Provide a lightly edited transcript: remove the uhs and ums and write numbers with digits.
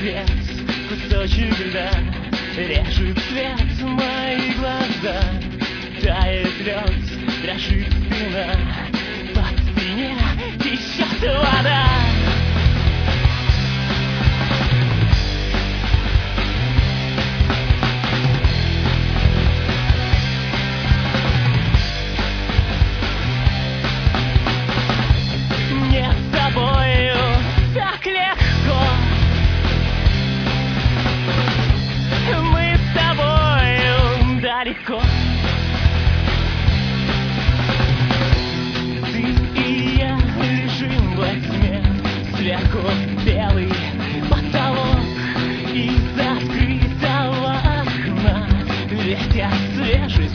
свет, кусочек льда режет свет мои глаза. Тает лед, дрожит спина, по спине течет вода. Мне с тобою так легко, мы с тобою далеко. Ты и я лежим во тьме, сверху белый потолок, из открытого окна ветер свежий